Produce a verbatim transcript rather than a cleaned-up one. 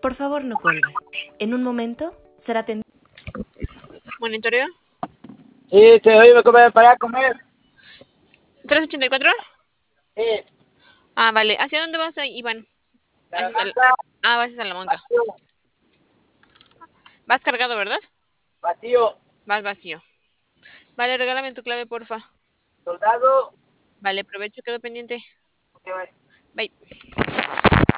Por favor, no cuelgue. En un momento será atendido. ¿Monitoreo? Sí, te oí, me comer para comer. ¿trescientos ochenta y cuatro? Sí, Ah, vale. ¿Hacia dónde vas, Iván? Hacia Sal- Salamanca, Ah, vas a Salamanca. vacío, Vas cargado, ¿verdad? vacío, Vas vacío. Vale, regálame tu clave, porfa. soldado. Vale, provecho, quedo pendiente. Ok, bye. Bye.